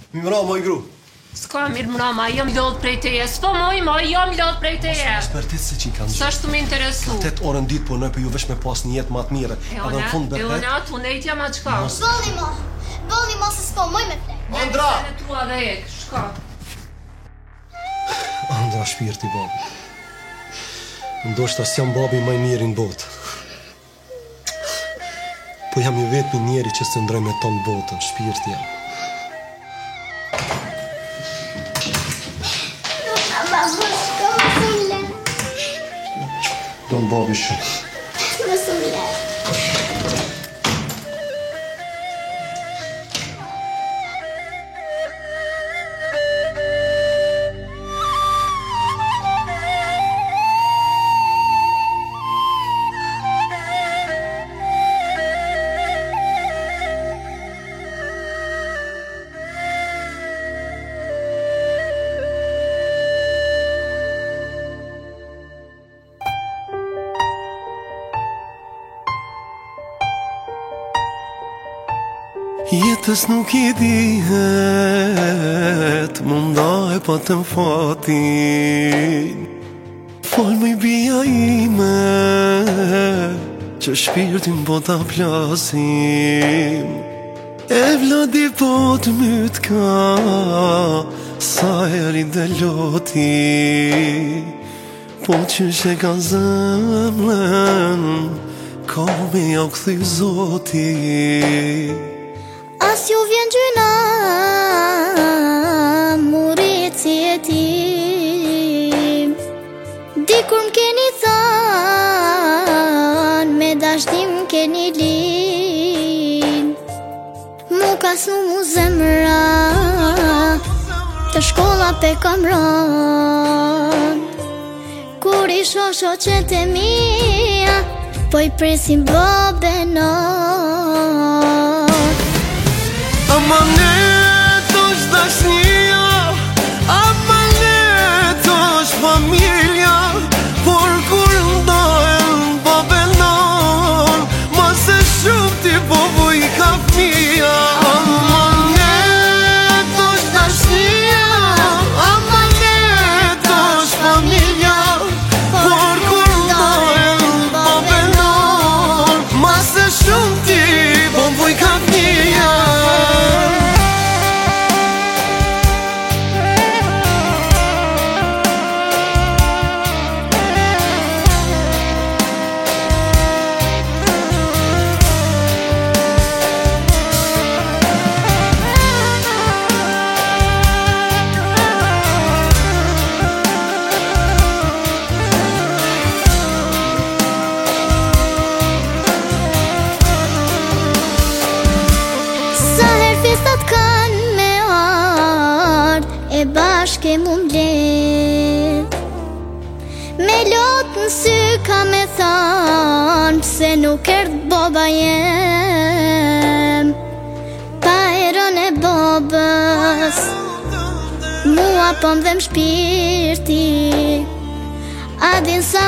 Mi mra, moj gru. S'ka mirë mrama, jam lodh prej teje. S'po moj, jam lodh prej teje. Spertit se që i kanë Sa shtu me interesu. 8 orën ditë punoj për ju vesh me pas një jetë matë mire. Edhe në fund bepet. Ona, tu nejtja ma qka. Bolli mo se s'po moj me flek. Andra! Në tua dhe ek, shka. Andra, shpirti babi. Ndoshta s'jam babi maj mirë në botë. Po jam i vetëmi njeri që së ndroj me tonë botën, shpirti jam. Donë babi shumë. Më sumle. Jetës nuk I dihet, më ndaj pa të fatin. Fol më I bia ime, që shpirtin po ta plasim. E vladi po të myt ka, sa eri dhe loti. Po që she ka zemrën, ka me ja këthy zoti. As ju vjen gjyna, murit si e tim. Dikur m'keni than, me dashnim m'keni lin. Mu ka snu mu zemra, të shkolla pe kam ran. Kur I shosho qëtë e mia, po I presim babenor. Amanet është dashnia, amanet është familja, por kur ndohen babenon, ma se shumë ti po vuj ka fmija. Amanet është dashnia, amanet është familja, por kur ndohen babenon, ma se shumë ti po vuj ka fmija. E bashke mu mbledh, me lot në sy ka me than, pse nuk erdh baba jem. Pa erën e babës, mua po m'dhem shpirti, a din sa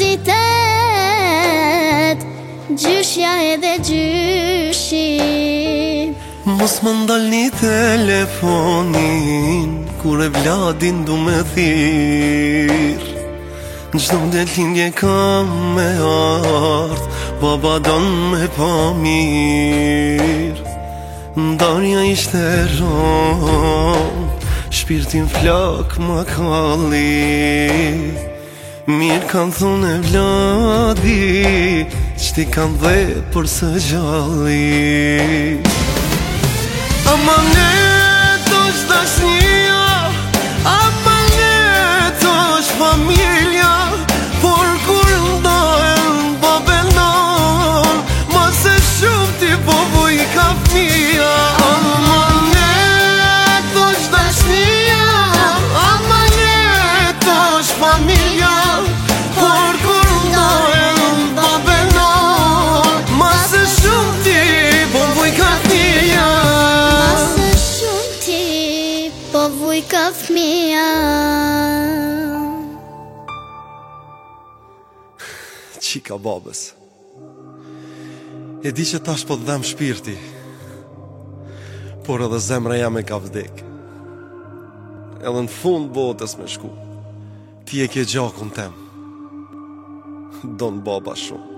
mërzitet, gjyshja edhe gjyshi. Mos më ndal një telefonin, kur e vladin du me thirr. Gjdo detlindje kam me ardh, baba don me pa mirë. Ndarja ishte ron, shpirtin flak ma kalli. Mirë kanë thonë e vladi, qti kanë dhe për së gjalli. Amanet është dashnia, amanet është familja, por kur ndohen babenon, ma se shumë ti po vuj ka fmija. Amanet është dashnia, amanet është familja, por kur ndohen babenon, ma se shumë ti po vuj ka fmija. Ka fmija. Qika babës. E di që tash po të dhem shpirti, por edhe zemra jam e ka vdek. edhe në fund botës me shku. Ti e ke gjakun tem, don baba shumë.